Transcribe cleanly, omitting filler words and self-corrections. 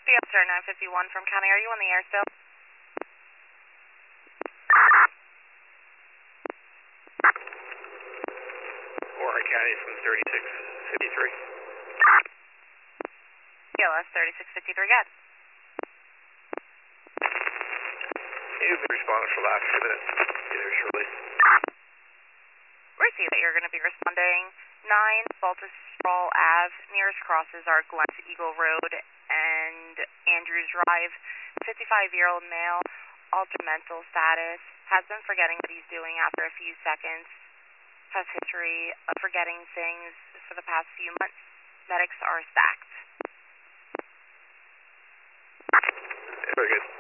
Yes, sir, 951 from County. Are you on the air still? Warren County from 3653. PLS 3653, good. You've been responding for the last 2 minutes. Either shortly. We see that you're going to be responding 9 Baltusrol Ave. Nearest crosses are Glens Eagle Road and Andrews Drive. 55-year-old male, altered mental status, has been forgetting what he's doing after a few seconds, has history of forgetting things for the past few months. Medics are stacked. Very good.